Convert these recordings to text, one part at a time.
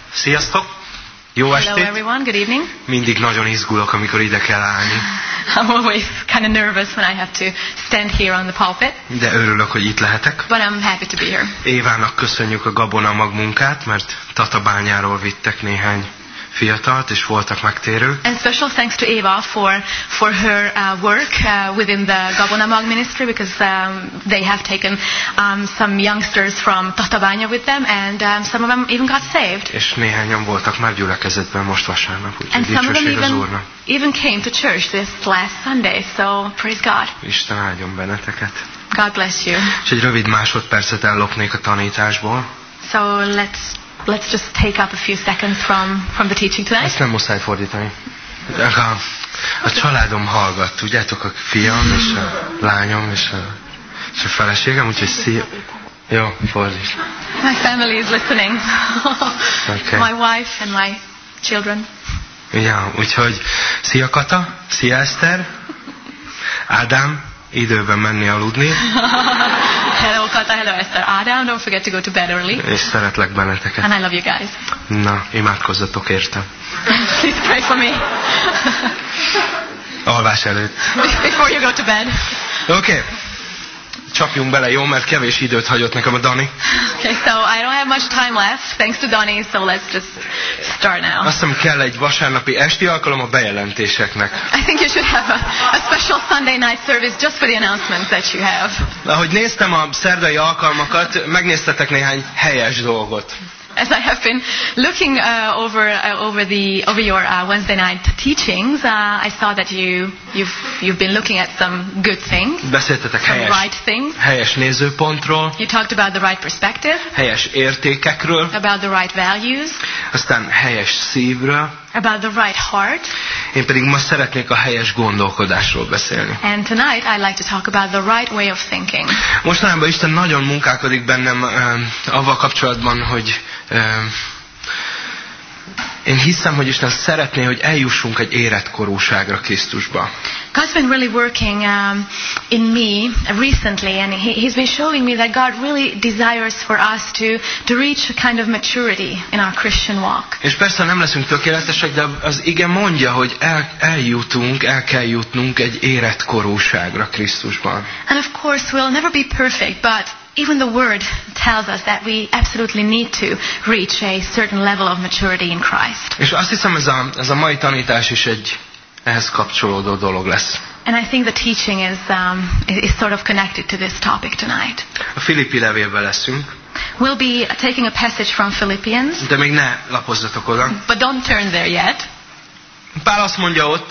Sziasztok! Jó estét! Hello everyone, good evening. Mindig nagyon izgulok, amikor ide kell állni. I'm always kind of nervous when I have to stand here on the pulpit. De örülök, hogy itt lehetek. But I'm happy to be here. Évának köszönjük a gabonamag munkát, mert Tatabányáról vittek néhány fiatalt, és voltak megtérők. And special thanks to Eva for her work within the Gabonamag ministry, because they have taken some youngsters from Tatabánya with them, and some of them even got saved. És néhányan voltak már gyülekezetben most vasárnap, úgyhogy And some of them dicsőség az Úrnak. even came to church this last Sunday, so praise God. Isten áldjon benneteket. God bless you. És egy rövid másodpercet ellopnék a tanításból. So let's just take up a few seconds from the teaching tonight. Ezt nem muszáj fordítani. A családom hallgat, tudjátok, a fiam és a lányom és a feleségem, úgyhogy szia. Jó, fordít. My family is listening. Okay. My wife and my children. Ja, úgyhogy szia Kata, szia Eszter, Ádám, időben menni aludni. Hello Kata, hello Esther. Adam, don't forget to go to bed early. És szeretlek benneteket. And I love you guys. Na, imádkozzatok értem. Please pray for me. Alvás előtt. Before you go to bed. Oké. Csapjunk bele, jó? Mert kevés időt hagyott nekem a Dani. Okay, so I don't have much time left, thanks to Donnie, so let's just start now. Azt hiszem, kell egy vasárnapi esti alkalom a bejelentéseknek. I think you should have a special Sunday night service just for the announcements that you have. Ahogy néztem a szerdai alkalmakat, megnéztetek néhány helyes dolgot. As I have been looking over your Wednesday night teachings, I saw that you've been looking at some good things, Beszéltetek some right things. helyes nézőpontról, You talked about the right perspective, helyes értékekről, about the right values, aztán helyes szívről. about the right heart. Én pedig ma szeretnék a helyes gondolkodásról beszélni. And tonight I'd like to talk about the right way of thinking. Mostanában Isten nagyon munkálkodik bennem avval kapcsolatban, hogy én hiszem, hogy Isten szeretné, hogy eljussunk egy életkorúságra Krisztusba. God's been really working in me recently, and He's been showing me that God really desires for us to reach a kind of maturity in our Christian walk. És persze nem leszünk tökéletesek, de az ige mondja, hogy el kell jutnunk egy életkorúságra Krisztusban. And of course we'll never be perfect, but even the Word tells us that we absolutely need to reach a certain level of maturity in Christ. És azt hiszem, ez a mai tanítás is egy ehhez kapcsolódó dolog lesz. And I think the teaching is sort of connected to this topic tonight. A Filippi levélben leszünk. We'll be taking a passage from Philippians. De még ne lapozzatok oda. But don't turn there yet. Pál azt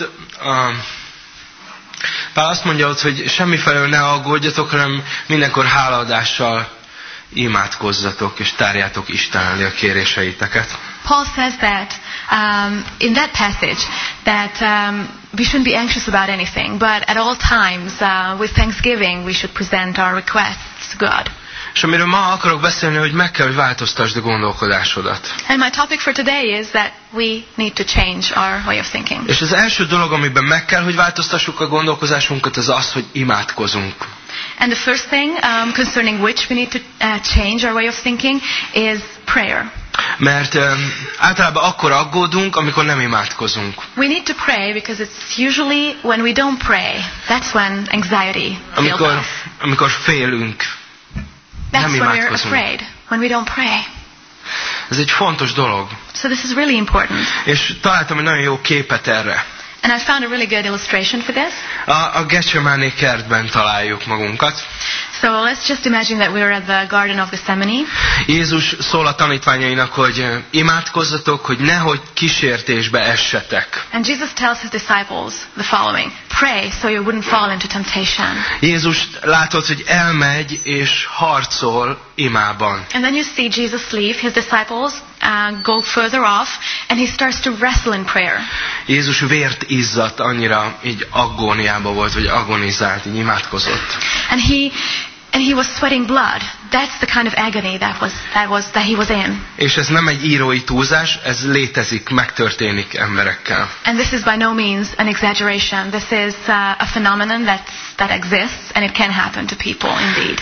mondja ott, hogy semmifelől ne aggódjatok, hanem mindenkor hálaadással imádkozzatok, és tárjátok Isten elé a kéréseiteket. Paul says that in that passage that we shouldn't be anxious about anything, but at all times with thanksgiving we should present our requests to God. És amiről ma akarok beszélni, hogy meg kell, hogy változtasd a gondolkodásodat. And my topic for today is that we need to change our way of thinking. És az első dolog, amiben meg kell, hogy változtassuk a gondolkozásunkat, az az, hogy imádkozunk. And the first thing concerning which we need to change our way of thinking is prayer. Mert általában akkor aggódunk, amikor nem imádkozunk. We need to pray because it's usually when we don't pray, that's when anxiety fills us. Amikor félünk. That's when we're afraid, when we don't pray. Ez egy fontos dolog. So this is really important. És találtam egy nagyon jó képet erre. And I found a really good illustration for this. A Getsemáné kertben találjuk magunkat. So let's just imagine that we're at the Garden of Gethsemane. Jézus szól a tanítványainak, hogy imádkozzatok, hogy nehogy kísértésbe essetek. And Jesus tells his disciples the following: pray so you wouldn't fall into temptation. Jézus látod, hogy elmegy és harcol imában. And then you see Jesus leave his disciples, go further off, and he starts to wrestle in prayer. Jézus vért izzadt, annyira így agóniában volt, vagy agonizált, így imádkozott. And he was sweating blood. That's the kind of agony that he was in. És ez nem egy írói túlzás, ez létezik, megtörténik emberekkel. And this is by no means an exaggeration. This is a phenomenon that exists, and it can happen to people indeed.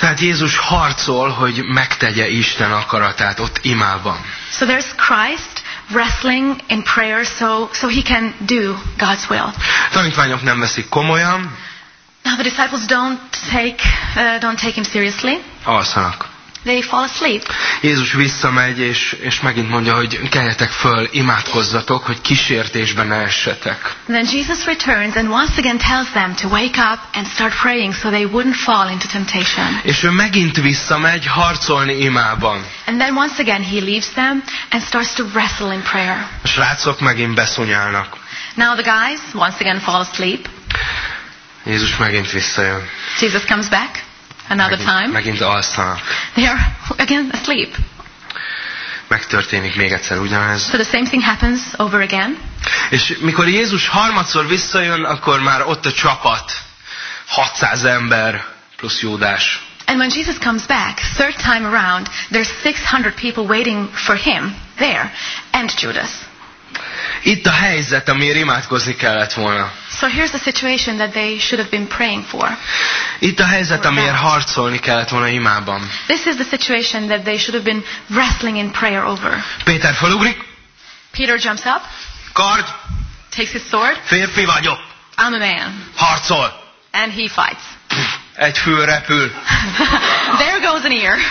Tehát Jézus harcol, hogy megtegye Isten akaratát ott imában. So there's Christ wrestling in prayer so he can do God's will. Tanítványok nem veszik komolyan. Now the disciples don't take him seriously. Alszanak. They fall asleep. Jézus visszamegy, és megint mondja, hogy keljetek föl, imádkozzatok, hogy kísértésbe ne essetek. And then Jesus returns and once again tells them to wake up and start praying so they wouldn't fall into temptation. És ő megint visszamegy harcolni imában. And then once again he leaves them and starts to wrestle in prayer. A srácok megint beszonyálnak. Now the guys once again fall asleep. Jézus megint visszajön. Jesus comes back another time. Megint alszanak. They are again asleep. Megtörténik még egyszer ugyanez. So the same thing happens over again. És mikor Jézus harmadszor visszajön, akkor már ott a csapat. 600 ember plusz Júdás. And when Jesus comes back, third time around, there's 600 people waiting for him there, and Judas. Itt a helyzet, amiért imádkozni kellett volna. So here's the situation that they should have been praying for. Itt a helyzet, amiért harcolni kellett volna imában. This is the situation that they should have been wrestling in prayer over. Péter felugrik. Peter jumps up, Kard. takes his sword. Férfi vagyok. I'm a man. Harcol. And he fights. Egy fül repül. There goes an ear.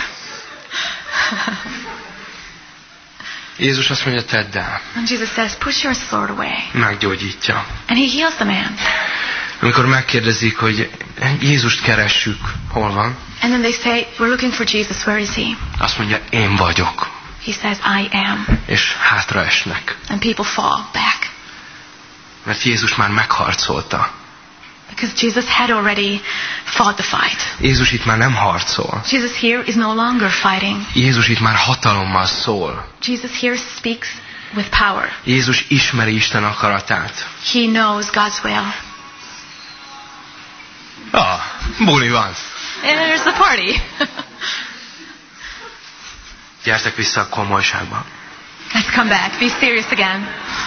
Jézus azt mondja, tedd el. And Jesus says, push your sword away. Meggyógyítja. And he heals the man. Amikor megkérdezik, hogy Jézust keressük, hol van? And then they say, we're looking for Jesus, where is he? Azt mondja, én vagyok. He says, I am. És hátraesnek. And people fall back. Mert Jézus már megharcolta. Because Jesus had already fought the fight. Jézus itt már nem harcol. Jesus here is no longer fighting. Jézus itt már hatalommal szól. Jesus here speaks with power. Jézus ismeri Isten akaratát. He knows God's will. Buli van. There's the party. Gyertek vissza a komolyságba. Let's come back. Be serious again.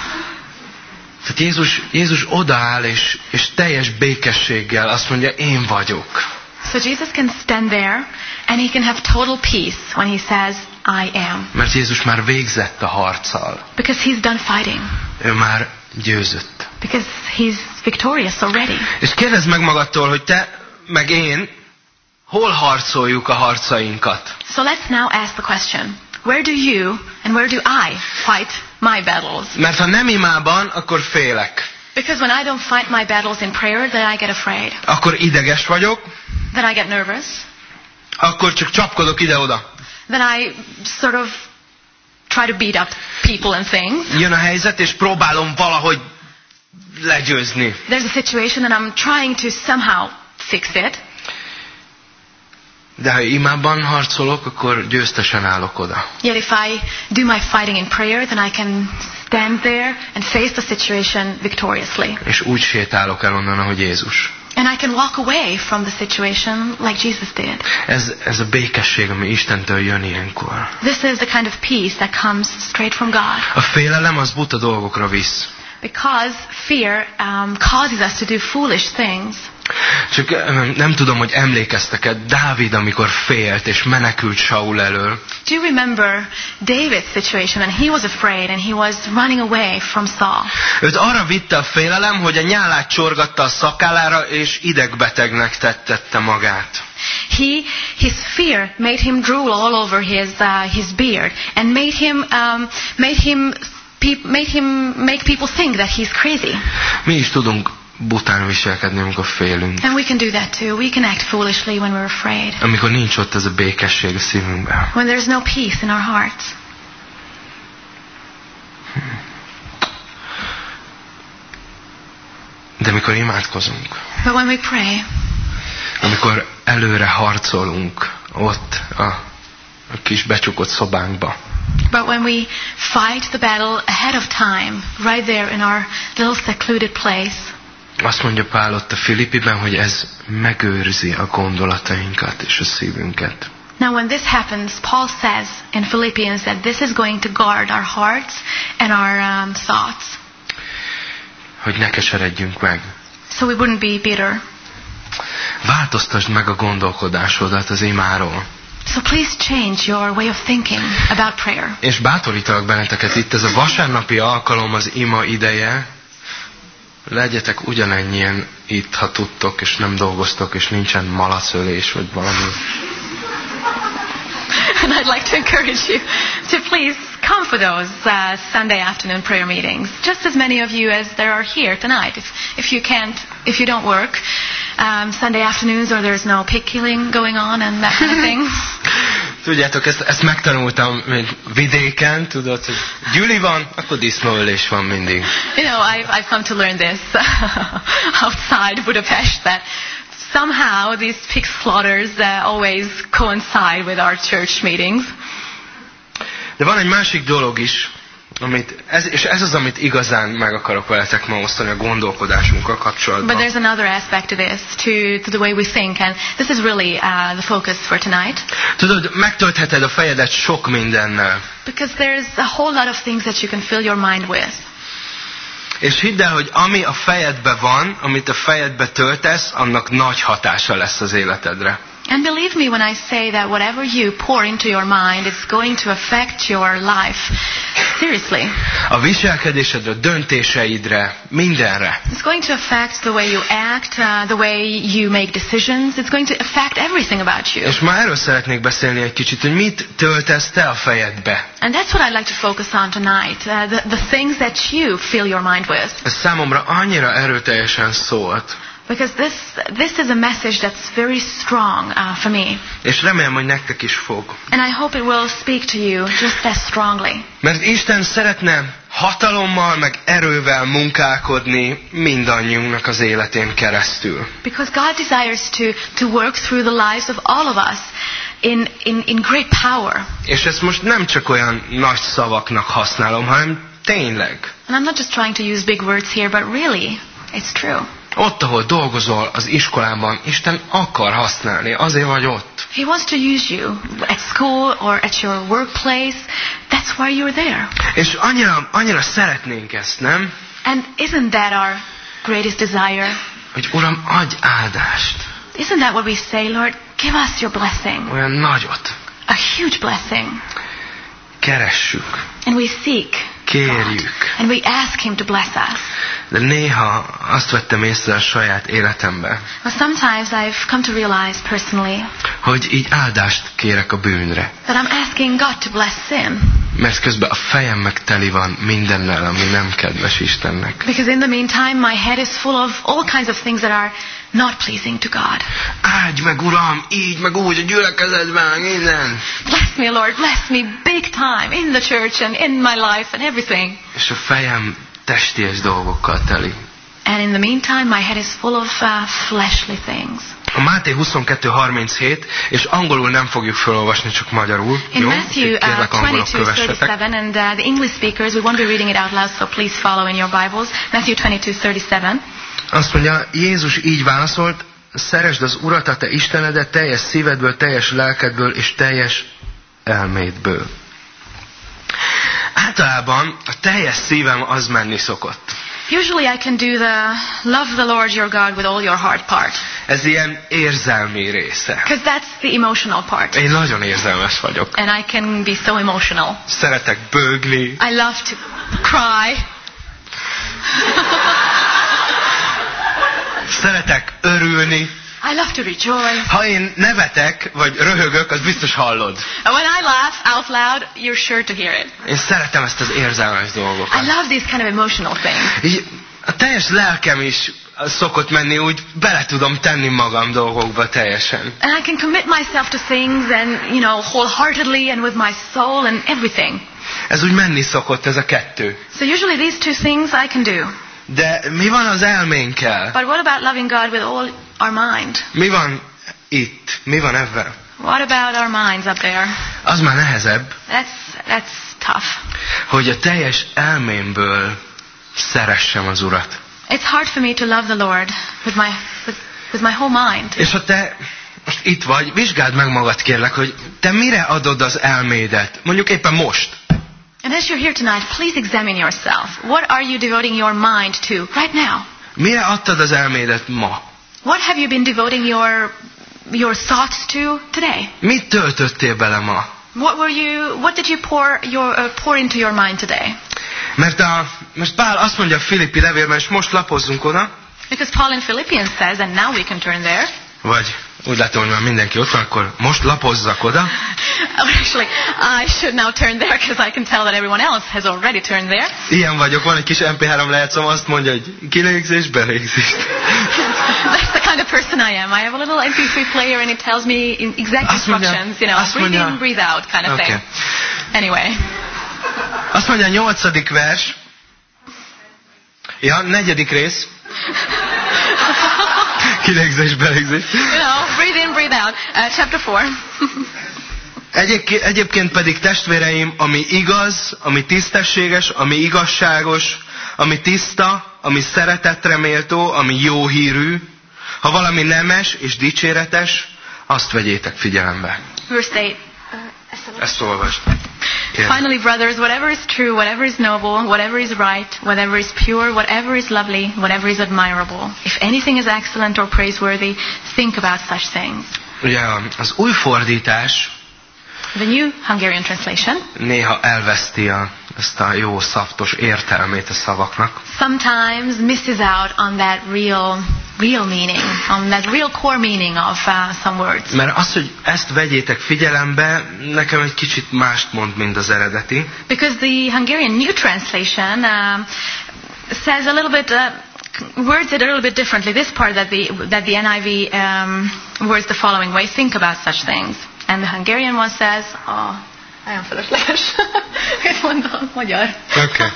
Tehát Jézus odaáll, és teljes békességgel azt mondja, én vagyok. So Jesus can stand there, and he can have total peace when he says, I am. Mert Jézus már végzett a harccal. Because he's done fighting. Ő már győzött. Because he's victorious already. És kérdezd meg magadtól, hogy te, meg én, hol harcoljuk a harcainkat? So let's now ask the question. Where do you and where do I fight my battles? Mert ha nem imában, akkor félek. Because when I don't fight my battles in prayer, then I get afraid. Akkor ideges vagyok. Then I get nervous. Akkor csak csapkodok ide-oda. Then I sort of try to beat up people and things. Jön a helyzet, és próbálom valahogy legyőzni. There's a situation and I'm trying to somehow fix it. De ha imában harcolok, akkor győztesen állok oda. Yet if I do my fighting in prayer, then I can stand there and face the situation victoriously. És úgy sétálok el onnan, ahogy Jézus. And I can walk away from the situation like Jesus did. Ez a békesség, ami Istentől jön ilyenkor. This is the kind of peace that comes straight from God. A félelem az buta dolgokra visz. Because fear causes us to do foolish things. Csak nem tudom, hogy emlékeztek-e Dávid, amikor félt és menekült Saul elől. Do you remember David's situation when he was afraid and he was running away from Saul? Őt arra vitte a félelem, hogy a nyálát csorgatta a szakállára, és idegbetegnek tettette magát. His fear made him drool all over his beard and made him make people think that he's crazy. Mi is tudunk bután viselkedni, amikor félünk. And we can do that too. We can act foolishly when we're afraid. Amikor nincs ott ez a békesség a szívünkben. When there's no peace in our hearts. De mikor imádkozunk, But when we pray, amikor előre harcolunk ott a kis becsukott szobánkba, but when we fight the battle ahead of time, right there in our little secluded place, azt mondja Pál ott a Filippiben, hogy ez megőrzi a gondolatainkat és a szívünket. Now when this happens, Paul says in Philippians that this is going to guard our hearts and our thoughts. Hogy ne keseredjünk meg. So we wouldn't be bitter. változtasd meg a gondolkodásodat az imáról. So please change your way of thinking about prayer. És bátorítalak benneteket itt, ez a vasárnapi alkalom, az ima ideje. Legyetek ugyanennyien itt, ha tudtok, és nem dolgoztok, és nincsen malacölés, vagy valami. And I'd like to encourage you to please come for those Sunday afternoon prayer meetings. Just as many of you as there are here tonight. If you don't work Sunday afternoons, or there's no pig killing going on and that kind of thing. Tudjátok, ezt megtanultam vidéken, tudod, hogy gyüli van, akkor disznóölés van mindig. You know, I've come to learn this outside Budapest, that somehow these pig slaughters always coincide with our church meetings. De van egy másik dolog is, és ez az, amit igazán meg akarok veletek ma osztani a gondolkodásunkkal kapcsolatban. But there's another aspect to this, to the way we think, and this is really the focus for tonight. Tudod, megtöltheted a fejedet sok mindennel. Because there's a whole lot of things that you can fill your mind with. És hidd el, hogy ami a fejedbe van, amit a fejedbe töltesz, annak nagy hatása lesz az életedre. And believe me when I say that whatever you pour into your mind, it's going to affect your life. Seriously. A viselkedésedre, a döntéseidre, mindenre. It's going to affect the way you act, the way you make decisions. It's going to affect everything about you. És ma erről szeretnék beszélni egy kicsit, hogy mit töltesz te a fejedbe. And that's what I'd like to focus on tonight. The things that you fill your mind with. Ez számomra annyira erőteljesen szólt. Because this is a message that's very strong for me. És remélem, hogy nektek is fog. And I hope it will speak to you just as strongly. Mert Isten szeretne hatalommal, meg erővel munkálkodni mindannyiunknak az életén keresztül. Because God desires to work through the lives of all of us in great power. És ezt most nem csak olyan nagy szavaknak használom, hanem tényleg. And I'm not just trying to use big words here, but really, it's true. Ott, ahol dolgozol az iskolában, Isten akar használni, azért vagy ott. He wants to use you at school or at your workplace. That's why you're there. És annyira szeretnénk ezt, nem? And isn't that our greatest desire? Hogy Uram, adj áldást. Isn't that what we say, Lord? Give us your blessing. Olyan nagyot. A huge blessing. Keressük. And we seek. Kérjük. And we ask Him to bless us. De néha azt vettem észre a saját életemben, But sometimes I've come to realize personally hogy így áldást kérek a bűnre. that I'm asking God to bless sin. Mert közben a fejem meg teli van mindennel, ami nem kedves Istennek. Because in the meantime my head is full of all kinds of things that are not pleasing to God. Áldj meg, Uram, így, meg úgy, a gyülekezetben, minden. Bless me, Lord, bless me big time in the church and in my life and everything. És a fejem testies dolgokkal teli. And in the meantime my head is full of fleshly things. A Máté 22:37, és angolul nem fogjuk felolvasni, csak magyarul. In jó? Matthew Kérlek, angolok 22:37, kövessetek. and the English speakers, we won't be reading it out loud, so please follow in your Bibles. Matthew 22:37. Azt mondja, Jézus így válaszolt, szeresd az Urat, a te Istenedet teljes szívedből, teljes lelkedből és teljes elmédből. Általában a teljes szívem az menni szokott. Usually I can do the love the Lord your God with all your heart part. Ez ilyen érzelmi része. Because that's the emotional part. Én nagyon érzelmes vagyok. And I can be so emotional. Szeretek bőgni. I love to cry. Szeretek örülni. I love to rejoice. Ha én nevetek, vagy röhögök, az biztos hallod. And when I laugh out loud, you're sure to hear it. Én szeretem ezt az érzelmes dolgokat. I love these kind of emotional things. Így a teljes lelkem is szokott menni, úgy bele tudom tenni magam dolgokba teljesen. And I can commit myself to things and, wholeheartedly and with my soul and everything. Ez úgy menni szokott, ez a kettő. So usually these two things I can do. De mi van az elménkkel? But what about loving God with all our mind? Mi van itt? Mi van ebben? What about our minds up there? Az már nehezebb, That's tough. hogy a teljes elmémből szeressem az Urat. It's hard for me to love the Lord with my whole mind. És ha te most itt vagy, vizsgáld meg magad, kérlek, hogy te mire adod az elmédet? Mondjuk éppen most. And as you're here tonight, please examine yourself. What are you devoting your mind to right now? Mire adtad az elmédet ma? What have you been devoting your thoughts to today? Mit töltöttél bele ma? What did you pour into your mind today? Mert most Pál azt mondja a Filippi levélben, és most lapozzunk oda. Because Paul in Philippians says, and now we can turn there. Vagy úgy látom, hogy már mindenki ott van, akkor most lapozzak oda. Actually, I should now turn there because I can tell that everyone else has already turned there. Ilyen vagyok, van egy kis MP3 lejátszom, azt mondja, hogy kilégzés, belégzés. That's the kind of person I am. I have a little MP3 player and it tells me exact instructions, breathe in, breathe out kind of thing. Anyway. Azt mondja a 8. vers. Ja, 4. rész. Kilégzés, belégzés. Breathe in, breathe out. Chapter 4. Egyébként pedig testvéreim, ami igaz, ami tisztességes, ami igazságos, ami tiszta, ami szeretetre méltó, ami jó hírű, ha valami nemes és dicséretes, azt vegyétek figyelembe. Verse 8. Ezt olvasd. Finally, brothers, whatever is true, whatever is noble, whatever is right, whatever is pure, whatever is lovely, whatever is admirable, if anything is excellent or praiseworthy, think about such things. Ugye az új fordítás The New Hungarian Translation néha elveszti ezt a jó szaftos értelmét a szavaknak. Sometimes misses out on that real meaning, on that real core meaning of some words. Mert az, hogy ezt vegyétek figyelembe, nekem egy kicsit mást mond, mint az eredeti. Because the Hungarian New Translation says a little bit, words it a little bit differently. This part that the NIV words the following way: think about such things. And the Hungarian one says, nagyon fölösleges. Mit mondom, magyar? Okay.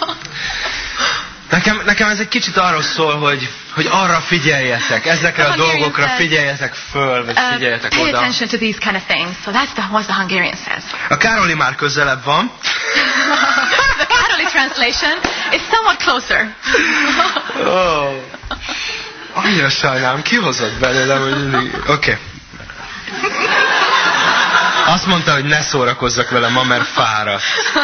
Nekem ez egy kicsit arról szól, hogy arra figyeljetek, ezekre a dolgokra figyeljetek föl, vagy figyeljetek pay oda. Pay attention to these kind of things. So that's what the Hungarian says. A Károli már közelebb van. The Károli translation is somewhat closer. Annyira sajnálom, kihozott belőlem, hogy mindig... Oké. Azt mondta, hogy ne szórakozzak vele ma, mert fáradt.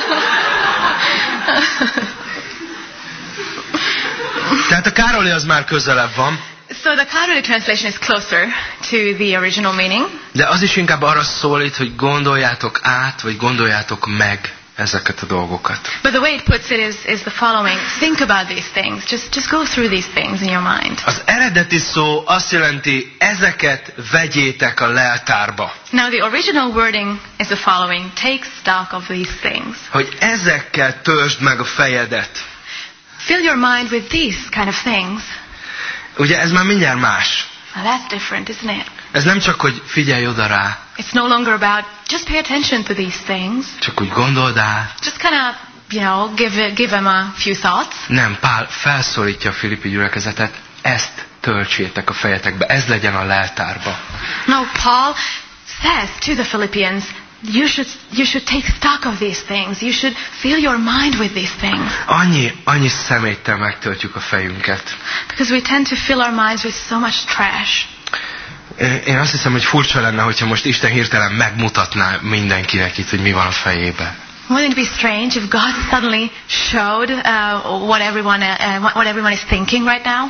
Tehát a Károli az már közelebb van. So the Károli translation is closer to the original meaning. De az is inkább arra szólít, hogy gondoljátok át, vagy gondoljátok meg ezeket a dolgokat. But the way it puts it is the following: think about these things. Just go through these things in your mind. Az eredeti szó azt jelenti, ezeket vegyétek a leltárba. Now the original wording is the following: take stock of these things. Hogy ezekkel töltsd meg a fejedet. Fill your mind with these kind of things. Ugye ez már mindjárt más. Now that's different, isn't it? Ez nem csak, hogy figyelj oda rá. It's no longer about just pay attention to these things. Csak úgy gondold át. Just kind of, give them a few thoughts. Nem, Pál felszólítja a Filippi gyülekezetet, ezt töltsétek a fejetekbe, ez legyen a leltárba. No, Paul says to the Philippians, you should take stock of these things. You should fill your mind with these things. Annyi szeméttel megtöltjük a fejünket. Because we tend to fill our minds with so much trash. Én azt hiszem, hogy furcsa lenne, hogyha most Isten hirtelen megmutatná mindenkinek itt, hogy mi van a fejébe. Wouldn't it be strange if God suddenly showed what everyone is thinking right now?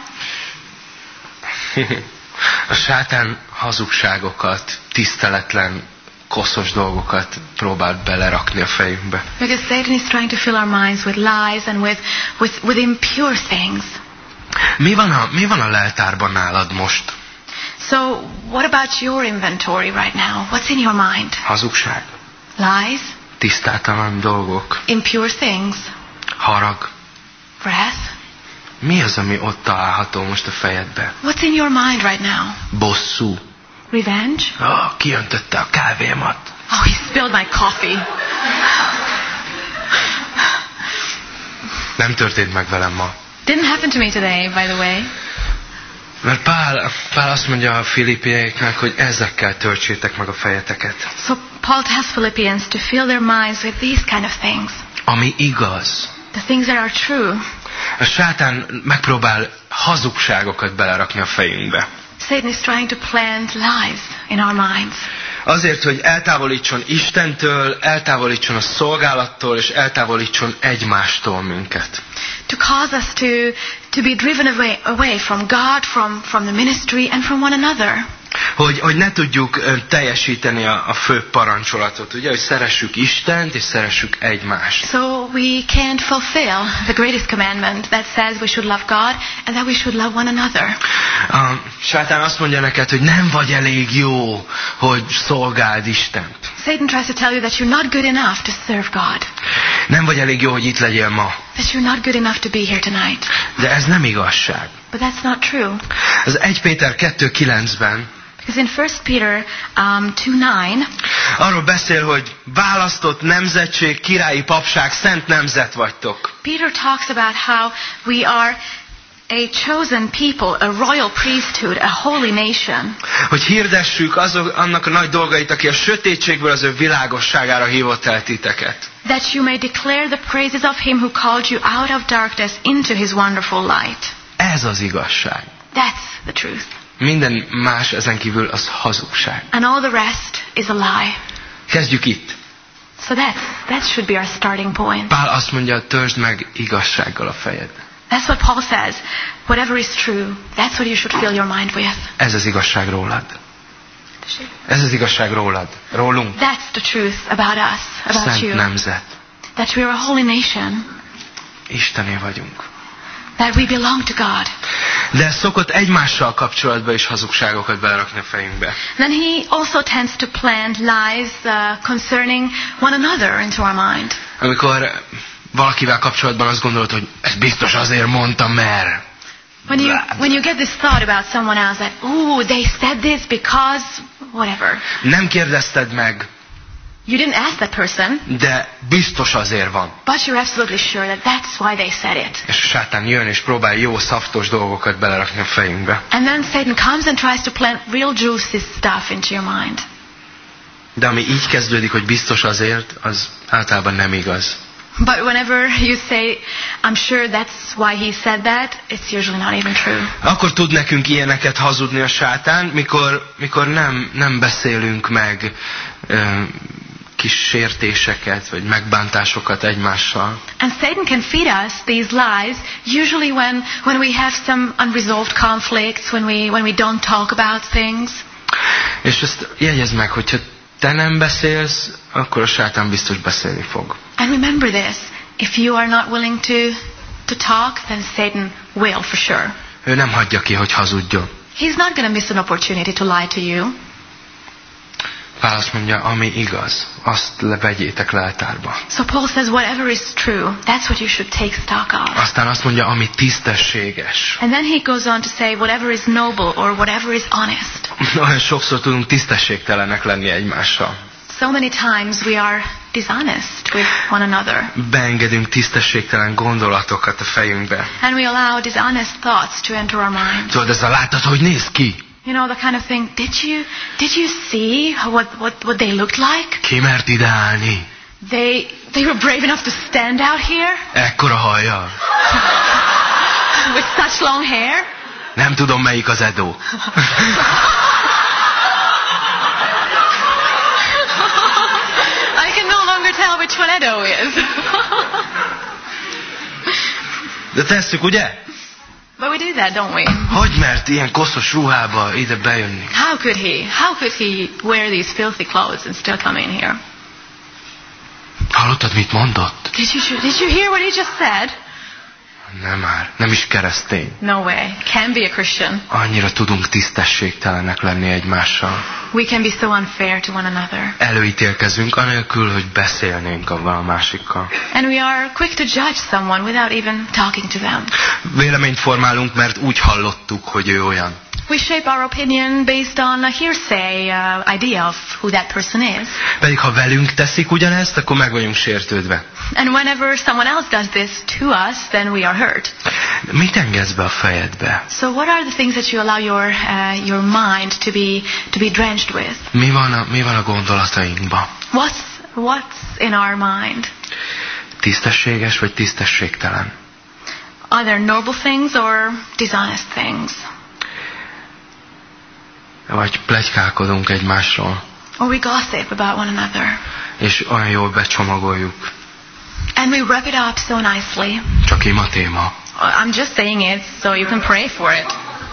A sátán hazugságokat, tiszteletlen, koszos dolgokat próbált belerakni a fejünkbe. Because Satan is trying to fill our minds with lies and with impure things. Mi van a leltárban nálad most? So, what about your inventory right now? What's in your mind? Hazugság. Lies. Tisztátalan dolgok. Impure things. Harag. Wrath. Mi az, ami ott található most a fejedbe? What's in your mind right now? Bosszú. Revenge. Kiöntötte a kávémat. Oh, he spilled my coffee. Nem történt meg velem ma. Didn't happen to me today, by the way. Mert Pál azt mondja a filippieknek, hogy ezekkel töltsétek meg a fejeteket. So Paul tells Philippians to fill their minds with these kind of things. Ami igaz. The things that are true. A sátán megpróbál hazugságokat belerakni a fejünkbe. Satan is trying to plant lies in our minds. Azért, hogy eltávolítson Istentől, eltávolítson a szolgálattól, és eltávolítson egymástól minket. to cause us to be driven away from God, from the ministry, and from one another. Hogy ne tudjuk teljesíteni a fő parancsolatot, ugye, hogy szeressük Istent és szeressük egymást. So we can't fulfill the greatest commandment that says we should love God and that we should love one another. A sátán azt mondja neked, hogy nem vagy elég jó, hogy szolgáld Istent. Satan tries to tell you that you're not good enough to serve God. Nem vagy elég jó, hogy itt legyél ma. That you're not good enough to be here tonight. De ez nem igazság. But that's not true. Az 1 Péter 2:9-ben Because in 1 Peter 2:9 arról beszél, hogy választott nemzetség, királyi papság, szent nemzet vagytok. Peter talks about how we are a chosen people, a royal priesthood, a holy nation. Hogy hirdessük annak a nagy dolgait, aki a sötétségből az ő világosságára hívott el titeket. That you may declare the praises of him who called you out of darkness into his wonderful light. Ez az igazság. That's the truth. Minden más ezen kívül az hazugság. And all the rest is a lie. Kezdjük itt. So that should be our starting point. Pál azt mondja, töltsd meg igazsággal a fejed. That's what Paul says. Whatever is true, that's what you should fill your mind with. Ez az igazság rólad. Ez az igazság rólad. Rólunk. That's the truth about us, about Szent you. nemzet. That we are a holy nation. Istené vagyunk. That we belong to God. De szokott egymással kapcsolatban is hazugságokat belerakni a fejünkbe. Then he also tends to plant lies concerning one another into our mind. Amikor valakivel kapcsolatban azt gondolod, hogy ez biztos azért mondta, mert... When you get this thought about someone else that, ooh, they said this because whatever. Nem kérdezted meg. You didn't ask that person. De biztos azért van. But you're absolutely sure that that's why they said it. És a sátán jön és próbál jó szaftos dolgokat belerakni a fejünkbe. And then Satan comes and tries to plant real juicy stuff into your mind. De ami így kezdődik, hogy biztos azért, az általában nem igaz. But whenever you say, I'm sure that's why he said that, it's usually not even true. Akkor tud nekünk ilyeneket hazudni a sátán, mikor nem beszélünk meg kis sértéseket, vagy megbántásokat egymással. And Satan can feed us these lies usually when we have some unresolved conflicts, when we don't talk about things. És ezt jegyezd meg, hogyha te nem beszélsz, akkor a sátán biztos beszélni fog. And remember this, if you are not willing to talk, then Satan will for sure. Ő nem hagyja ki, hogy hazudjon. He's not going to miss an opportunity to lie to you. Pál azt mondja, ami igaz, azt vegyétek leltárba. So Paul says whatever is true, that's what you should take stock of. Aztán azt mondja, ami tisztességes. And then he goes on to say whatever is noble or whatever is honest. Olyan sokszor tudunk tisztességtelenek lenni egymással. So many times we are dishonest with one another. Beengedünk tisztességtelen gondolatokat a fejünkbe. And we allow dishonest thoughts to enter our minds. Tudod, ezzel látod, hogy néz ki? You know, the kind of thing, did you see what they looked like? Ki mert ide állni? They were brave enough to stand out here Ekkora hajjal. with such long hair. Nem tudom, melyik az Edo. I can no longer tell which one Edo is. De tesszük, ugye? But we do that, don't we? Hogy mert ilyen koszos ruhába ide bejönni? How could he wear these filthy clothes and still come in here? Hallottad, mit mondott? Did you hear what he just said? Nem már, nem is keresztény. No way. Can't be a Christian. Annyira tudunk tisztességtelenek lenni egymással. We can be so unfair to one another. Előítélkezünk, anélkül, hogy beszélnénk a másikkal. And we are quick to judge someone without even talking to them. Véleményt formálunk, mert úgy hallottuk, hogy ő olyan. We shape our opinion based on a hearsay idea of who that person is. Pedig ha velünk teszik ugyanezt, akkor meg vagyunk sértődve. And whenever someone else does this to us, then we are hurt. Mit engedsz be a fejedbe? So what are the things that you allow your mind to be drenched with? Mi van a gondolatainkban? What's in our mind? Tisztességes vagy tisztességtelen? Are there noble things or dishonest things? Vagy pletykálkodunk egymásról. Or we gossip about one another. És olyan jól becsomagoljuk. And we wrap it up so nicely. Csak ima téma. I'm just saying it so you can pray for it.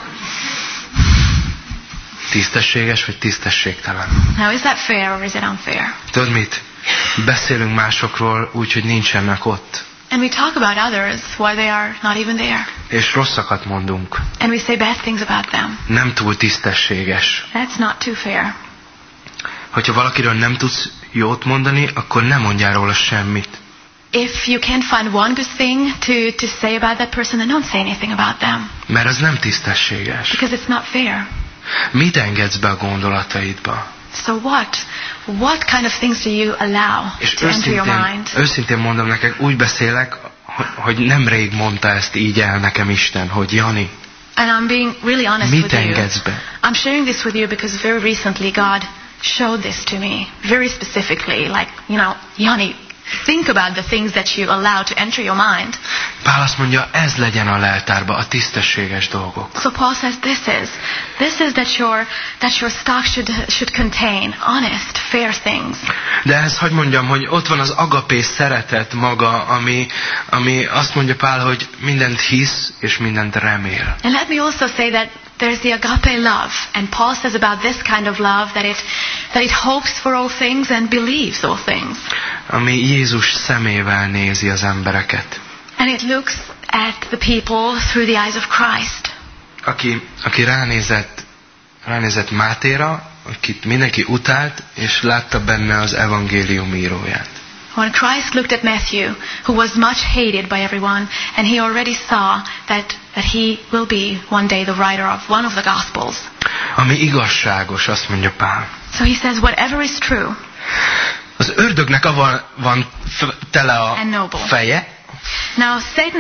Tisztességes vagy tisztességtelen? Now, is that fair or is it unfair? Tudod mit? Beszélünk másokról úgy, hogy nincsenek ott. And we talk about others while they are not even there. És rosszakat mondunk. And we say bad things about them. Nem túl tisztességes. That's not too fair. Hogyha valakiről nem tudsz jót mondani, akkor nem mondjál róla semmit. If you can't find one good thing to say about that person, then don't say anything about them. Mert az nem tisztességes. Because it's not fair. Mit engedsz be a gondolataidba? So what kind of things do you allow És to enter your mind? őszintén mondom neked, úgy beszélek, hogy nemrég mondta ezt így el nekem Isten, hogy Jani, And I'm being really honest mit with you. engedsz be? I'm sharing this with you because very recently God showed this to me very specifically. Like, Yanni, think about the things that you allow to enter your mind. Pál azt mondja, ez legyen a leltárba, a tisztességes dolgok. So Paul says this is that your stock should contain honest, fair things. De ezt hadd mondjam, hogy ott van az agapé szeretet maga, ami azt mondja Pál, hogy mindent hisz és mindent remél. And let me also say that there's the agape love, and Paul says about this kind of love that it hopes for all things and believes all things. Ami Jézus szemével nézi az embereket. And it looks at the people through the eyes of Christ. Aki ránézett Mátéra, akit mindenki utált, és látta benne az evangélium íróját. When Christ looked at Matthew, who was much hated by everyone, and he already saw that he will be one day the writer of one of the Gospels. Ami igazságos, azt mondja Pál. So he says, whatever is true. Az ördögnek avval van tele a feje. Now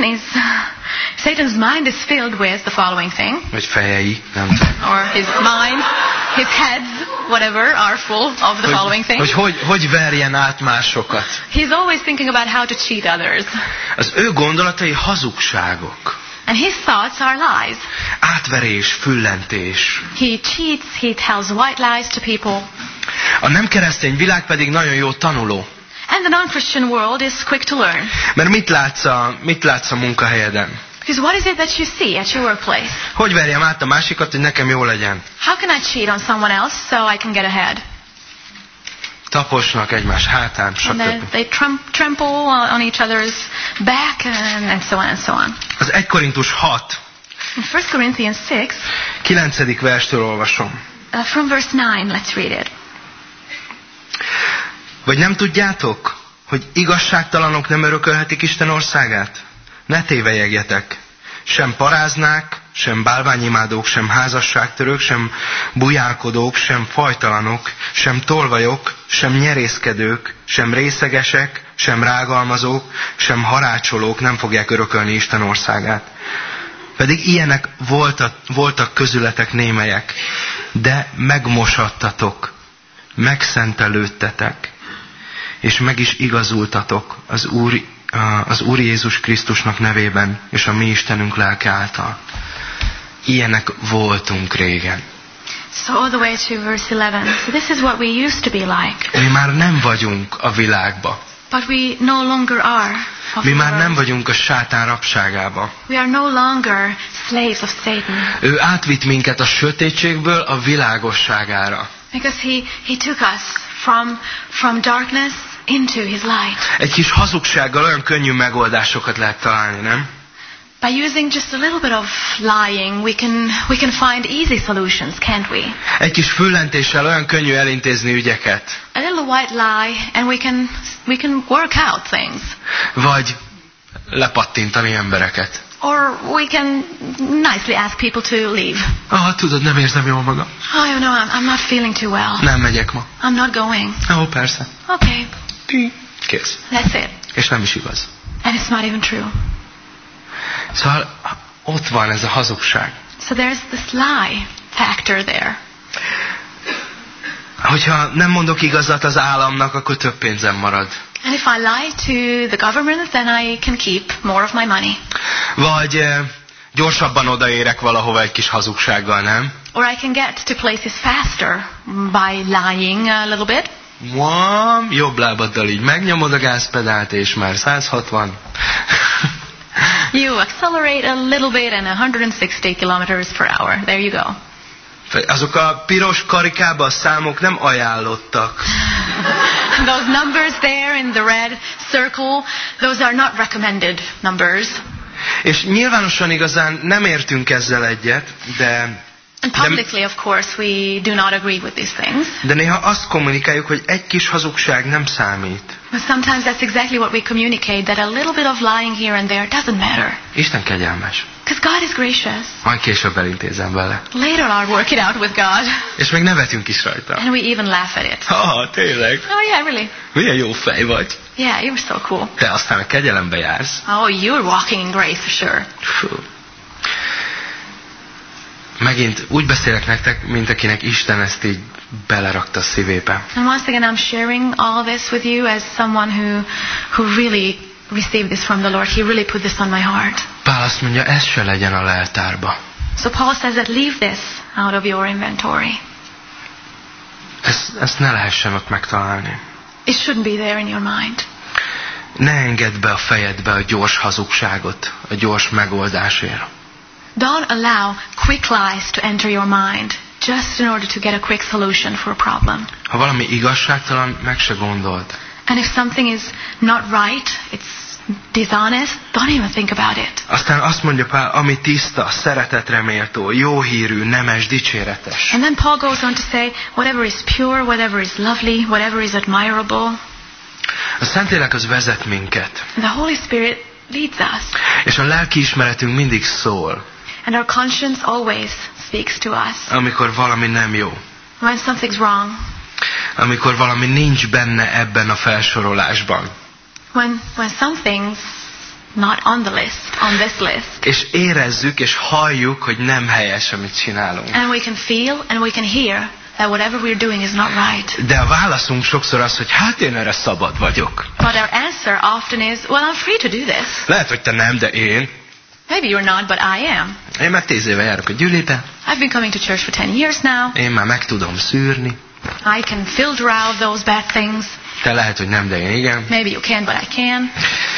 Satan's mind is filled with the following thing. Vagy fejei, nem tudom. Or his mind, his heads, whatever, are full of the following thing. Hogy verjen át másokat. He's always thinking about how to cheat others. Az ő gondolatai hazugságok. And his thoughts are lies. Átverés, füllentés. He cheats, he tells white lies to people. A nem keresztény világ pedig nagyon jó tanuló. And the non-Christian world is quick to learn. Mert mit látsz a munkahelyeden? Because what is it that you see at your workplace? Hogy verjem át a másikat, hogy nekem jó legyen? How can I cheat on someone else so I can get ahead? Taposnak egymás hátán, stb. And they trample on each other's back and so on and so on. Az 1 Korintus 6. In 1 Corinthians 6. 9. verstől olvasom. From verse 9, let's read it. Vagy nem tudjátok, hogy igazságtalanok nem örökölhetik Isten országát? Ne tévelyegjetek. Sem paráznák, sem bálványimádók, sem házasságtörők, sem bujálkodók, sem fajtalanok, sem tolvajok, sem nyerészkedők, sem részegesek, sem rágalmazók, sem harácsolók nem fogják örökölni Isten országát. Pedig ilyenek voltak közületek némelyek, de megmosattatok, megszentelődtetek, és meg is igazultatok az Úr Jézus Krisztusnak nevében, és a mi Istenünk lelke által. Ilyenek voltunk régen. So all the way to verse 11. So this is what we used to be like. Mi már nem vagyunk a világba. But we no longer are. Mi már nem vagyunk a sátán rabságába. We are no longer slaves of Satan. Ő átvitt minket a sötétségből a világosságára. Because he took us from darkness into his light. Egy kis hazugsággal olyan könnyű megoldásokat lehet találni, nem? By using just a little bit of lying, we can find easy solutions, can't we? Egy kis füllentéssel olyan könnyű elintézni ügyeket. A little white lie, and we can work out things. Vagy lepattintani embereket. Or we can nicely ask people to leave. Tudod, nem érzem jól magam. Oh, no, I'm not feeling too well. Nem megyek ma. I'm not going. Persze. Okay. Kész. That's it. És nem is igaz. And it's not even true. Szóval ott van ez a hazugság. So there's this lie factor there. Hogyha nem mondok igazat az államnak, akkor több pénzem marad. And if I lie to the government, then I can keep more of my money. Vagy gyorsabban odaérek valahova egy kis hazugsággal, nem? Or I can get to places faster by lying a little bit. jobb lábaddal így megnyomod a gázpedált, és már 160. You accelerate a little bit and 160 kilometers per hour. There you go. Azok a piros karikában a számok nem ajánlottak. Those numbers there in the red circle, those are not recommended numbers. És nyilvánosan igazán nem értünk ezzel egyet, And publicly, of course, we do not agree with these things. De néha azt kommunikáljuk, hogy egy kis hazugság nem számít. But sometimes that's exactly what we communicate, that a little bit of lying here and there doesn't matter. Isten kegyelmes. Because God is gracious. Majd később elintézem vele. Later I'll work it out with God. És még nevetünk is rajta. And we even laugh at it. Tényleg? Oh yeah, really? Milyen jó fej vagy. Yeah, you're so cool. Te aztán a kegyelembe jársz. Oh, you're walking in grace for sure. Fú. Megint úgy beszélek nektek, mint akinek Isten ezt így belerakta a szívébe. And once again I'm sharing all this with you as someone who really received this from the Lord. He really put this on my heart. Pál azt mondja, ez se legyen a leltárba. So Paul says that leave this out of your inventory. Ezt ne lehessen ott megtalálni. It shouldn't be there in your mind. Ne engedd be a fejedbe a gyors hazugságot, a gyors megoldásért. Don't allow quick lies to enter your mind just in order to get a quick solution for a problem. Ha valami igazságtalan, meg se gondold. And if something is not right, it's dishonest, don't even think about it. Aztán azt mondja Pál, ami tiszta, szeretetre méltó, jó hírű, nemes, dicséretes. And then Paul goes on to say, whatever is pure, whatever is lovely, whatever is admirable. A Szentlélek az vezet minket. The Holy Spirit leads us. És a lelkiismeretünk mindig szól. And our conscience always speaks to us. Amikor valami nem jó. When something's wrong. Amikor valami nincs benne ebben a felsorolásban. When something's not on the list, on this list. És érezzük és halljuk, hogy nem helyes, amit csinálunk. And we can feel and we can hear that whatever we're doing is not right. De a válaszunk sokszor az, hogy hát én erre szabad vagyok. But our answer often is, well, I'm free to do this. Lehet, hogy te nem, de én. Maybe you're not, but I am. Én már 10 éve járok a gyülibe. I've been coming to church for 10 years now. Én már meg tudom szűrni. I can filter out those bad things. Te lehet, hogy nem, de én igen. Maybe you can, but I can.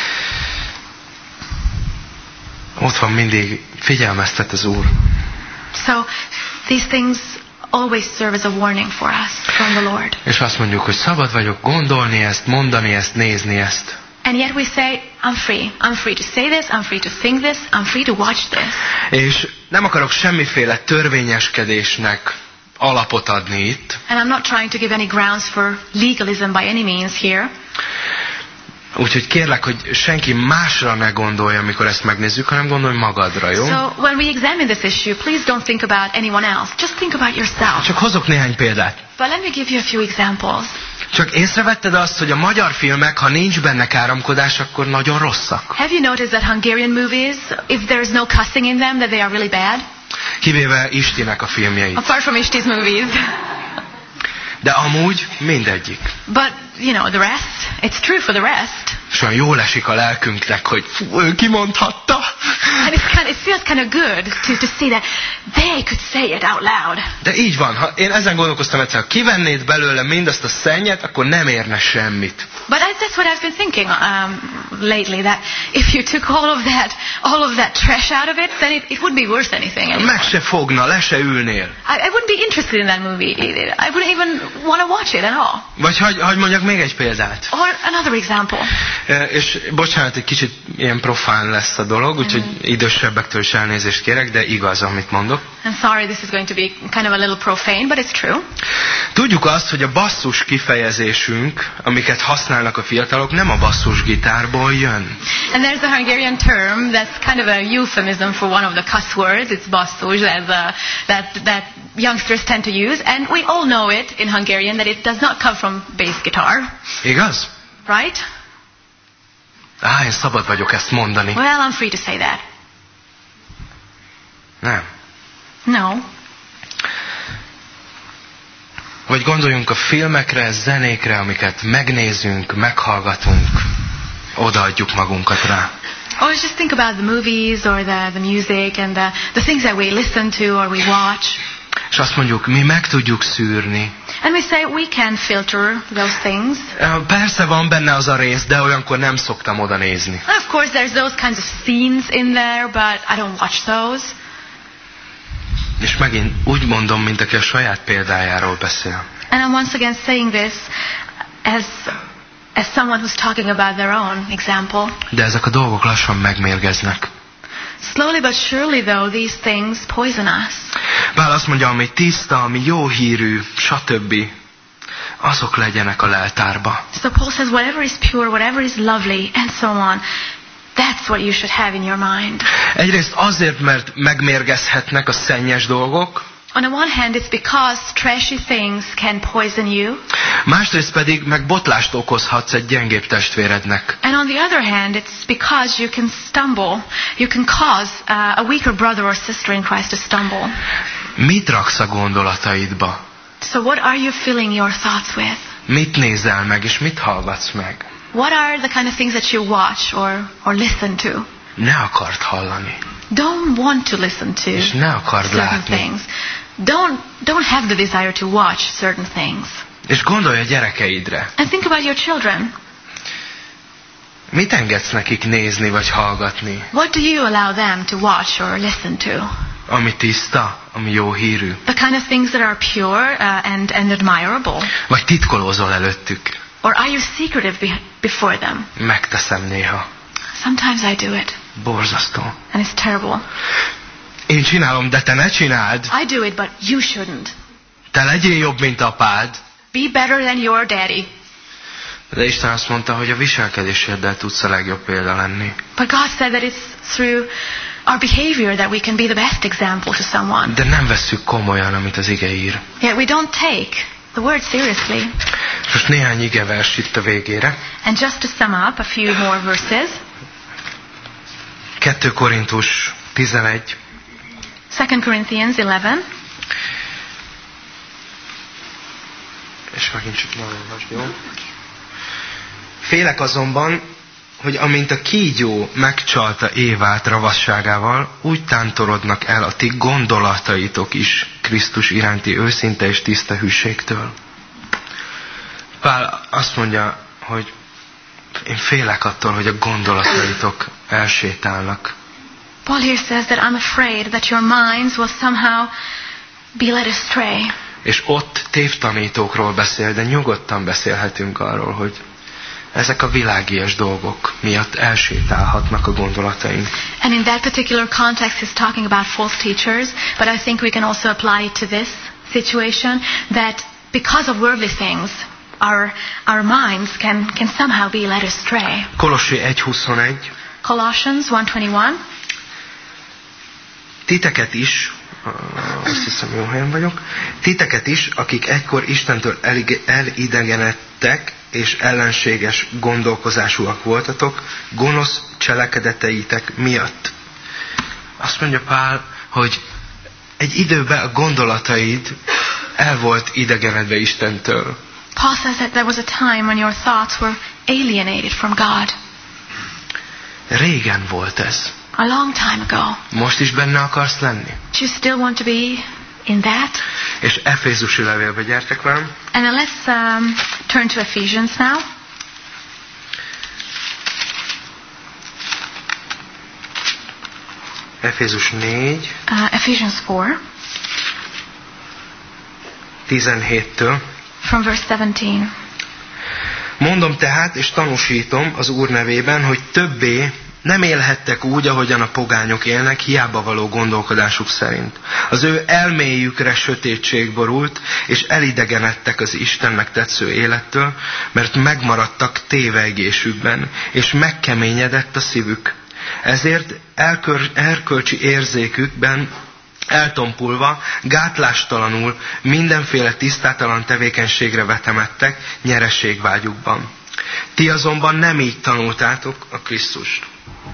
Ott van mindig, figyelmeztet az Úr. So these things always serve as a warning for us from the Lord. És azt mondjuk, hogy szabad vagyok gondolni ezt, mondani ezt, nézni ezt. And yet we say, I'm free. I'm free to say this, I'm free to think this, I'm free to watch this. És nem akarok semmiféle törvényeskedésnek alapot adni itt. And I'm not trying to give any grounds for legalism by any means here. Úgyhogy kérlek, hogy senki másra ne gondolja, amikor ezt megnézzük, hanem gondolj magadra, jó? So when we examine this issue, please don't think about anyone else. Just think about yourself. Csak hozok néhány példát. But let me give you a few examples. Csak észrevetted azt, hogy a magyar filmek, ha nincs benne káromkodás, akkor nagyon rosszak. Have you noticed that Hungarian movies, if there's no cussing in them, that they are really bad? Kivéve Istinek a filmjeit. Apart from Ishti's movies. De amúgy mindegyik. But, you know, the rest, it's true for the rest. És olyan jól esik a lelkünknek, hogy fú, ő kimondhatta. And it feels kind of good to see that they could say it out loud. De így van, ha én ezen gondolkoztam egyszer, ha kivennéd belőle mindazt a szennyet, akkor nem érne semmit. But that's what I've been thinking lately, that if you took all of that trash out of it, then it would be worth anything anymore. Meg se fogna, le se ülnél. I wouldn't be interested in that movie. I wouldn't even want to watch it at all. Vagy hagy mondjak még egy példát. Or another example. És bocsánat, egy kicsit ilyen profán lesz a dolog, úgyhogy idősebbektől is elnézést kérek, de igaz, amit mondok. And sorry, this is going to be kind of a little profane, but it's true. Tudjuk azt, hogy a basszus kifejezésünk, amiket használnak a fiatalok, nem a basszusgitárból jön. And there's a Hungarian term that's kind of a euphemism for one of the cuss words. It's basszus, that youngsters tend to use. And we all know it in Hungarian that it does not come from bass guitar. Igaz? Right? Én szabad vagyok ezt mondani. Well, I'm free to say that. Nem. No. Vagy gondoljunk a filmekre, zenékre, amiket megnézünk, meghallgatunk, odaadjuk magunkat rá. Or just think about the movies or the music and the things that we listen to or we watch. És azt mondjuk, mi meg tudjuk szűrni. And we say we can filter those things. Persze van benne az a rész, de olyankor nem szoktam oda nézni. Of course there's those kinds of scenes in there, but I don't watch those. És megint úgy mondom, mint aki a saját példájáról beszél. And I'm once again saying this as someone who's talking about their own example. De ezek a dolgok lassan megmérgeznek. Slowly but surely, though, these things poison us. Pál azt mondja, ami tiszta, ami jó hírű, stb. Azok legyenek a leltárba. So Paul says, whatever is pure, whatever is lovely, and so on, that's what you should have in your mind. Egyrészt azért, mert megmérgezhetnek a szennyes dolgok. On the one hand, it's because trashy things can poison you. Másrészt pedig meg botlást okozhatsz egy gyengébb testvérednek. And on the other hand, it's because you can stumble. You can cause a weaker brother or sister in Christ to stumble. Mit raksz a gondolataidba? So what are you filling your thoughts with? Mit nézel meg, és mit hallgatsz meg? What are the kind of things that you watch or listen to? Ne akard hallani. Don't want to listen to És ne akard certain látni. things. Don't have the desire to watch certain things. És gondolj a gyerekeidre. And think about your children. Mit engedsz nekik nézni vagy hallgatni? What do you allow them to watch or listen to? Ami tiszta, ami jó hírű. The kind of things that are pure and admirable. Vagy titkolózol előttük. Or are you secretive before them? Megteszem néha. Sometimes I do it. Borzasztó. And it's terrible. Én csinálom, de te ne csináld. I do it, but you shouldn't. Te legyél jobb, mint apád. Be better than your daddy. De Isten azt mondta, hogy a viselkedéseddel tudsz a legjobb példa lenni. But God said that it's through our behavior that we can be the best example to someone. De nem vesszük komolyan, amit az ige ír. Yet we don't take the word seriously. Most néhány igevers itt a végére. And just to sum up a few more verses. 2 Korintus 11. 2 Corinthians 11. És megint csak nem olvasd, jó? Félek azonban, hogy amint a kígyó megcsalta Évát ravasságával, úgy tántorodnak el a ti gondolataitok is Krisztus iránti őszinte és tiszta hűségtől. Pál azt mondja, hogy én félek attól, hogy a gondolataitok elsétálnak. Paul here says that I'm afraid that your minds will somehow be led astray. És ott tévtanítókról beszél, de nyugodtan beszélhetünk arról, hogy ezek a világias dolgok miatt elsétálhatnak a gondolataink. And in that particular context he's talking about false teachers, but I think we can also apply it to this situation, that because of worldly things, our minds can somehow be led astray. Kolossé 1:21. Colossians 1:21. Titeket is, azt hiszem jó helyen vagyok, titeket is, akik egykor Istentől elidegenedtek, és ellenséges gondolkozásúak voltatok, gonosz cselekedeteitek miatt. Azt mondja Pál, hogy egy időben a gondolataid el volt idegenedve Istentől. Paul says that there was a time when your thoughts were alienated from God. Régen volt ez. A long time ago. Most is benne akarsz lenni? Do you still want to be in that? És Efézusi levélbe gyertek velem. And then let's turn to Ephesians now. Efézus 4. Ephesians 4. 17-től. From verse 17. Mondom tehát, és tanúsítom az Úr nevében, hogy többé nem élhettek úgy, ahogyan a pogányok élnek, hiába való gondolkodásuk szerint. Az ő elméjükre sötétség borult, és elidegenedtek az Istennek tetsző élettől, mert megmaradtak tévegésükben, és megkeményedett a szívük. Ezért erkölcsi érzékükben eltompulva, gátlástalanul mindenféle tisztátalan tevékenységre vetemedtek nyereségvágyukban. Ti azonban nem így tanultátok a Krisztust.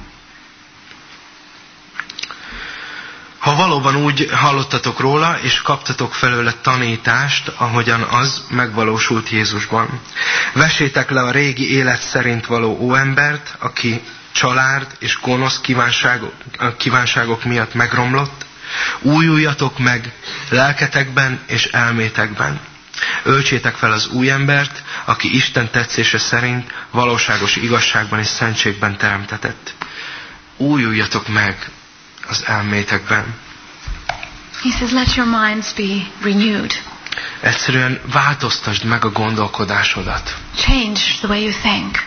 Ha valóban úgy hallottatok róla, és kaptatok felőle tanítást, ahogyan az megvalósult Jézusban. Vessétek le a régi élet szerint való óembert, aki család és gonosz kívánságok miatt megromlott, Újuljatok meg lelketekben és elmétekben. Öltsétek fel az új embert, aki Isten tetszése szerint valóságos igazságban és szentségben teremtetett. Újuljatok meg az elmétekben. He says, let your minds be renewed. Egyszerűen változtasd meg a gondolkodásodat. Change the way you think.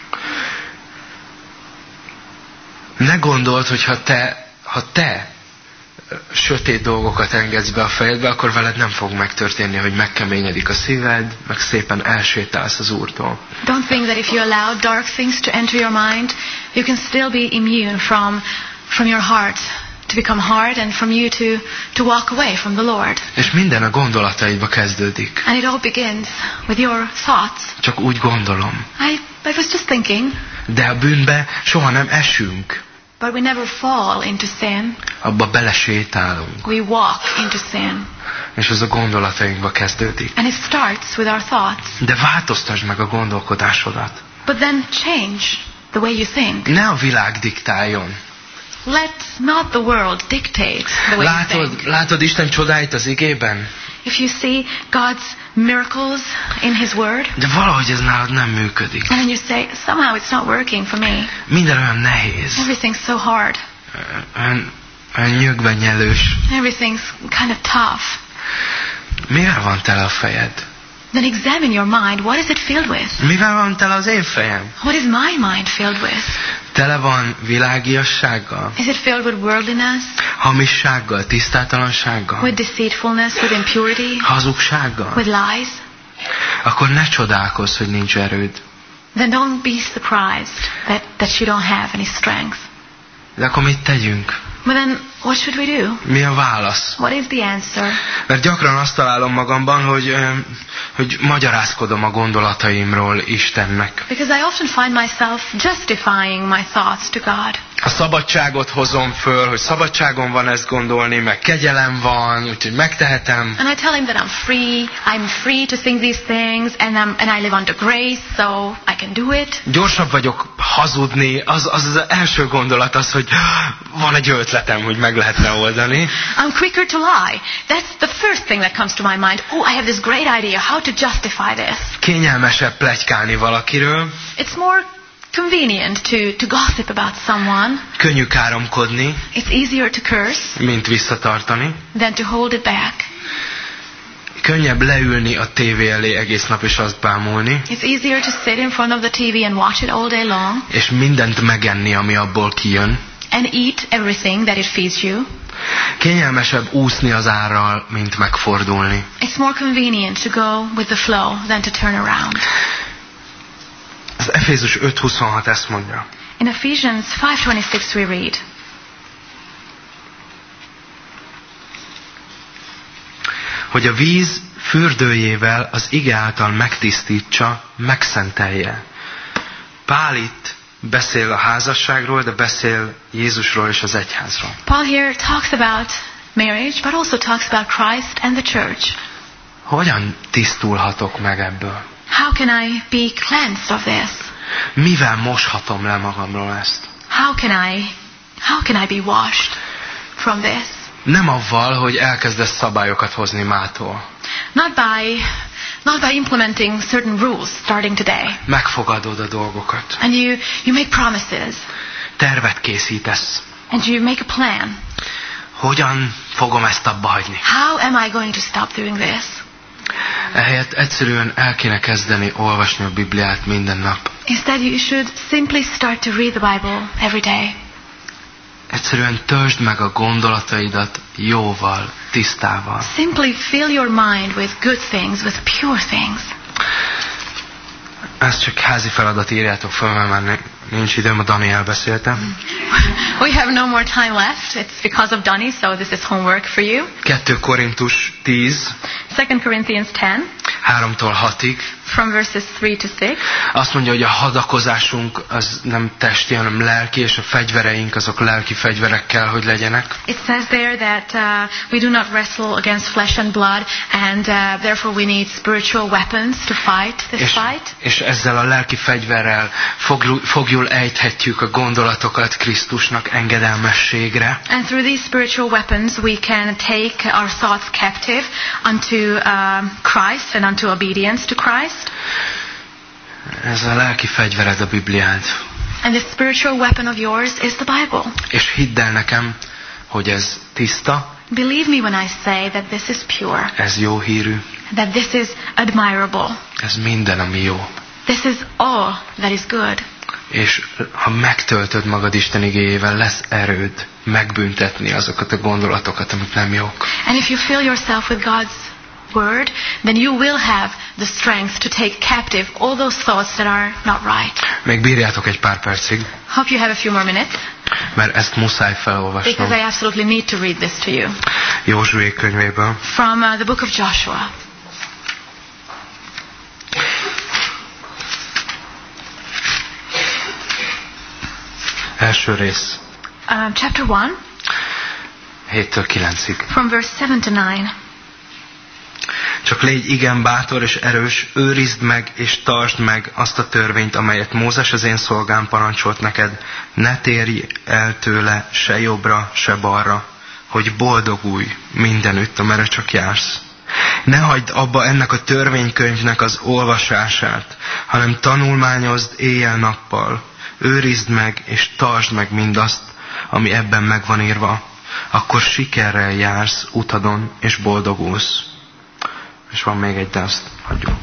Ne gondold, hogy ha te sötét dolgokat engedsz be a fejedbe, akkor veled nem fog megtörténni, hogy megkeményedik a szíved, meg szépen elsétálsz az Úrtól. Don't think that if you allow dark things to enter your mind, you can still be immune from your heart to become hard and from you to walk away from the Lord. És minden a gondolataidba kezdődik. And it all begins with your thoughts. Csak úgy gondolom. I was just thinking. De a bűnbe soha nem esünk. But we never fall into sin. Abba belesétálunk. We walk into sin. És az a gondolatainkba kezdődik. And it starts with our thoughts. De változtasd meg a gondolkodásodat. But then change the way you think. Ne a világ diktáljon. Let not the world dictate the way you think. Látod Isten csodáit az igében? If you see God's miracles in His Word, de valahogy ez nálad nem működik. and you say, somehow it's not working for me. Minden olyan nehéz. Everything's so hard. Olyan nyögben nyelős. Everything's kind of tough. Mivel van tele a fejed? Then examine your mind. What is it filled with? Mivel van tele az én fejem? What is my mind filled with? Tele van világiassággal? Is it filled with worldliness? Hamissággal, tisztátalansággal? With deceitfulness, with impurity? Hazugsággal? With lies? Akkor ne csodálkozz, hogy nincs erőd. Then don't be surprised that you don't have any strength. De akkor mit tegyünk? But then what should we do? Mi a válasz? What is the answer? Mert gyakran azt találom magamban, hogy magyarázkodom a gondolataimról Istennek. Because I often find myself justifying my thoughts to God. A szabadságot hozom föl, hogy szabadságom van ezt gondolni, meg kegyelem van, úgyhogy megtehetem. And I tell him that I'm free to think these things, and I live under grace, so I can do it. Gyorsabb vagyok hazudni, az első gondolat az, hogy van egy ötletem, hogy meg lehetne oldani. I'm quicker to lie. That's the first thing that comes to my mind. Oh, I have this great idea how to justify this. Kényelmesebb pletykálni valakiről. It's more convenient to gossip about someone. Könnyű káromkodni. It's easier to curse. Mint visszatartani. Than to hold it back. Könnyebb leülni a tévé elé egész nap és azt bámulni. It's easier to sit in front of the TV and watch it all day long. És mindent megenni, ami abból kijön. And eat everything that it feeds you. Kényelmesebb úszni az árral, mint megfordulni. It's more convenient to go with the flow than to turn around. Az Efézus 5:26 ezt mondja. In Ephesians 5:26 we read. Hogy a víz fürdőjével az ige által megtisztítsa, megszentelje. Pál itt beszél a házasságról, de beszél Jézusról és az egyházról. Paul here talks about marriage, but also talks about Christ and the church. Hogyan tisztulhatok meg ebből? How can I be cleansed of this? Mivel moshatom le magamról ezt? How can I be washed from this? Nem avval, hogy elkezdesz szabályokat hozni mától. Not by implementing certain rules starting today. Megfogadod a dolgokat. And you make promises. Tervet készítesz. And you make a plan. Hogyan fogom ezt abba hagyni? How am I going to stop doing this? Ehelyett egyszerűen el kéne kezdeni olvasni a Bibliát minden nap. Instead you should simply start to read the Bible every day. Egyszerűen töltsd meg a gondolataidat jóval, tisztával. Simply fill your mind with good things, with pure things. Ezt csak házi feladat írjátok fel, mert nincs időm, a Daniel beszéltem. We have no more time left. It's because of Donnie, so this is homework for you. 2 Korintus 10. 2 Corinthians 10. 3-tól 6-ig. From verses 3 to 6. Azt mondja, hogy a hadakozásunk az nem testi, hanem lelki, és a fegyvereink azok lelki fegyverek kell, hogy legyenek. It says there that we do not wrestle against flesh and blood, and therefore we need spiritual weapons to fight this fight. És ezzel a lelki fegyverrel fogjuk súlyul ejthetjük a gondolatokat Krisztusnak engedelmességre. And through these spiritual weapons we can take our thoughts captive unto Christ and unto obedience to Christ. Ez a lelki fegyvered a Bibliád. And the spiritual weapon of yours is the Bible. És hidd el nekem, hogy ez tiszta. Believe me when I say that this is pure. Ez jó hírű. That this is admirable. Ez minden, ami jó. This is all that is good. És ha megtöltöd magad Isten igéjével, lesz erőd megbüntetni azokat a gondolatokat, amik nem jók. And if you fill yourself with God's word, then you will have the strength to take captive all those thoughts that are not right. Még bírjátok egy pár percig, Hope you have a few more minutes, mert ezt muszáj felolvasnom. because I absolutely need to read this to you. Józsué könyvéből. From the book of Joshua. Első rész. Chapter 1, 7-től 9-ig. from verse 7 to 9. Csak légy igen bátor és erős, őrizd meg és tartsd meg azt a törvényt, amelyet Mózes az én szolgám parancsolt neked. Ne térj el tőle se jobbra, se balra, hogy boldogulj mindenütt, amerre csak jársz. Ne hagyd abba ennek a törvénykönyvnek az olvasását, hanem tanulmányozd éjjel-nappal. Őrizd meg és tartsd meg mindazt, ami ebben meg van írva. Akkor sikerrel jársz utadon és boldogulsz. És van még egy, de azt hagyjuk.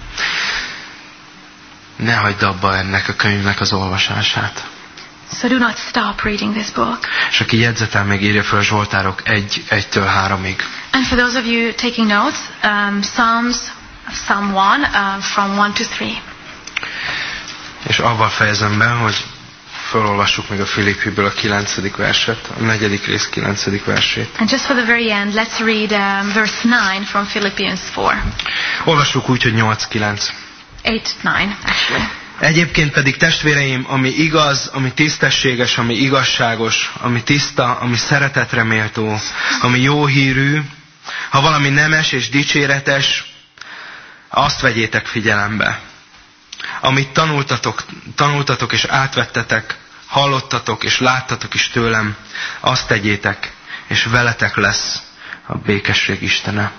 Ne hagyd abba ennek a könyvnek az olvasását. So do not stop reading this book. És aki jegyzetel, még írja fel a Zsoltárok 1-től 3-ig. And for those of you taking notes, Psalm 1, from 1 to 3. És avval fejezem be, hogy felolvassuk még a Filippiből a 9. verset, a 4. rész 9. versét. And just for the very end, let's read verse 9 from Philippians 4. Olvassuk úgy, hogy 8-9. 8-9, actually. Egyébként pedig testvéreim, ami igaz, ami tisztességes, ami igazságos, ami tiszta, ami szeretetre méltó, ami jó hírű, ha valami nemes és dicséretes, azt vegyétek figyelembe. Amit tanultatok és átvettetek, hallottatok és láttatok is tőlem, azt tegyétek, és veletek lesz a békesség Istene.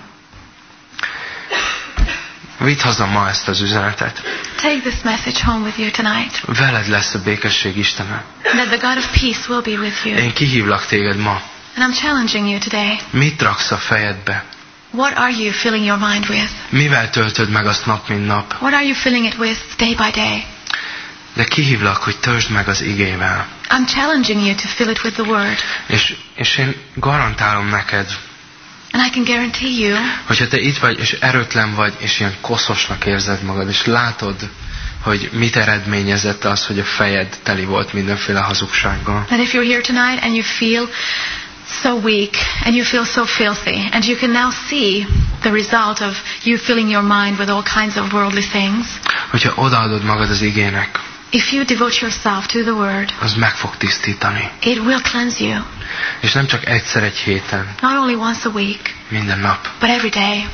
Vidd haza ma ezt az üzenetet. Take this message home with you tonight. Veled lesz a békesség Istene. That the God of peace will be with you. Én kihívlak téged ma. And I'm challenging you today. Mit raksz a fejedbe? What are you filling your mind with? Mivel töltöd meg azt nap, mint nap? What are you filling it with day by day? De kihívlak, hogy töltsd meg az igével. I'm challenging you to fill it with the word. És én garantálom neked, And I can guarantee you, hogyha te itt vagy, és erőtlen vagy, és ilyen koszosnak érzed magad, és látod, hogy mit eredményezett az, hogy a fejed teli volt mindenféle hazugsággal. that if you're here tonight and you feel so weak and you feel so filthy, and you can now see the result of you filling your mind with all kinds of worldly things, Hogyha odaadod magad az igének, if you devote yourself to the word, az meg fog tisztítani. it will cleanse you. És nem csak egyszer egy héten, Not only once a week, minden nap. but every day.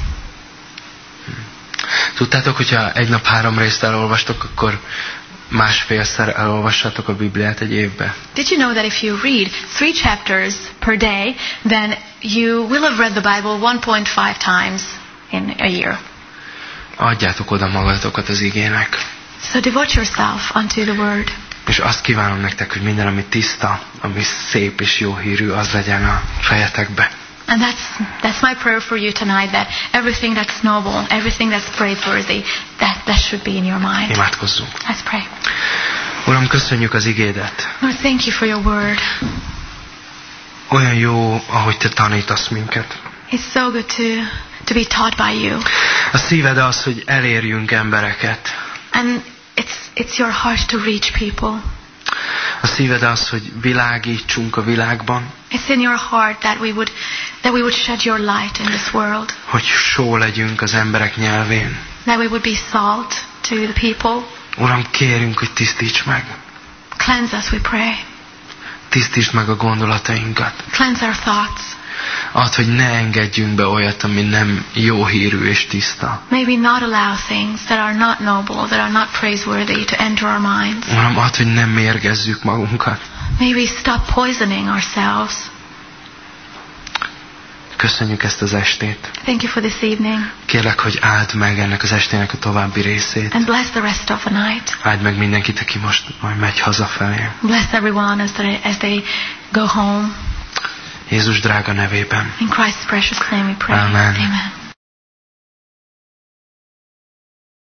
Tudtátok, hogyha egy nap 3 részt elolvastok, akkor másfélszer elolvassátok a Bibliát egy évbe. Did you know that if you read 3 chapters per day, then you will have read the Bible 1.5 times in a year? Adjátok oda magatokat az igének. So devote yourself unto the word. És azt kívánom nektek, hogy minden, ami tiszta, ami szép és jó hírű, az legyen a fejetekbe. And that's my prayer for you tonight, that everything that's noble, everything that's praiseworthy, that should be in your mind. Imádkozzunk. Let's pray. Uram, köszönjük az igédet. Lord, thank you for your word. Olyan jó, ahogy te tanítasz minket. It's so good to be taught by you. A szíved az, hogy elérjünk embereket. And it's your heart to reach people. A szíved az, hogy világítsunk a világban. It's in your heart that we would shed your light in this world. Hogy só legyünk az emberek nyelvén. That we would be salt to the people. Uram, kérünk, hogy tisztíts meg. Cleanse us, we pray. Tisztítsd meg a gondolatainkat. Cleanse our thoughts. Add, hogy ne engedjünk be olyat, ami nem jó hírű és tiszta. May we not allow things that are not noble, that are not praiseworthy to enter our minds. Uram, add, hogy nem mérgezzük magunkat. May we stop poisoning ourselves. Köszönjük ezt az estét. Thank you for this evening. Kérlek, hogy áld meg ennek az estének a további részét. And bless the rest of the night. Áld meg mindenkit, aki most majd megy hazafelé. Bless everyone as they go home. Jézus drága nevében. In Christ's precious name we pray. Amen. Amen.